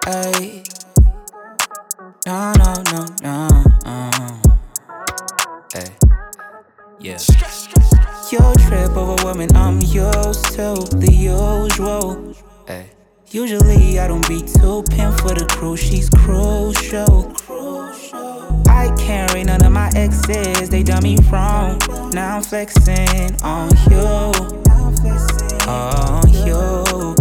Ay, no, no, no, no. Ay, yeah. Your trip over women, I'm used to the usual. Ay. Usually I don't be too pimp for the crew, she's crucial. I can't rate none of my exes, they done me wrong. Now I'm flexing on you, on you.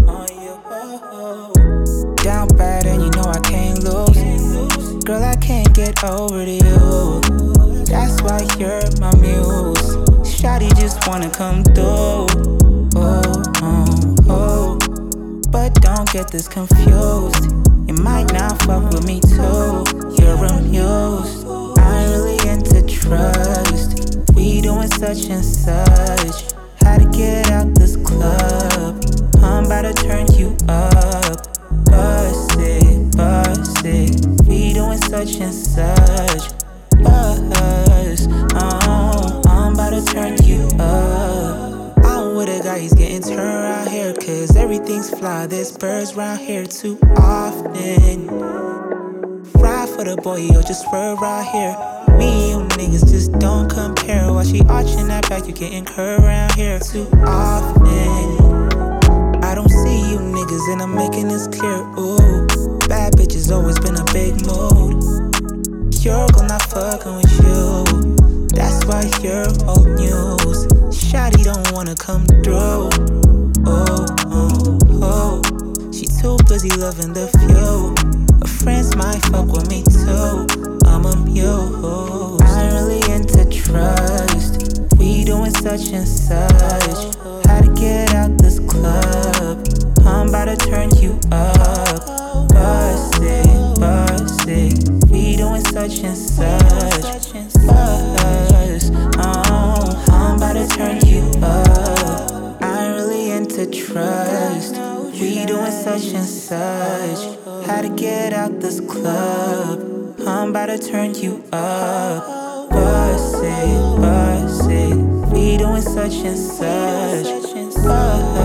Down bad and you know I can't lose. Girl, I can't get over you. That's why you're my muse. Shawty just wanna come through. Oh, oh, oh. But don't get this confused. You might not fuck with me too. You're amused. I ain't really into trust. We doing such and such. How to get out this club? I'm about to turn you up. Bust it. We doing such and such. Bust, oh, I'm about to turn you up. I'm with a guy, he's getting turned around here. Cause everything's fly, there's birds round here too often. Ride for the boy, yo, just swerve right here. Me and you niggas just don't compare. While she arching that back, you getting curved around here too often. I don't see you niggas and I'm making this clear, ooh. Bad bitches always been a big mood. Your girl not fucking with you. That's why you're old news. Shawty don't wanna come through. Oh, oh, oh. She too busy loving the view. Her friends might fuck with me too. I'm amused. I ain't really into trust. We doing such and such. How to get out this club? I'm about to turn you up. Bust it. We doing such and such. Bust, oh, I'm about to turn you up. I ain't really into trust. We doing such and such. How to get out this club? I'm about to turn you up. Bust it. We doing such and such. Bust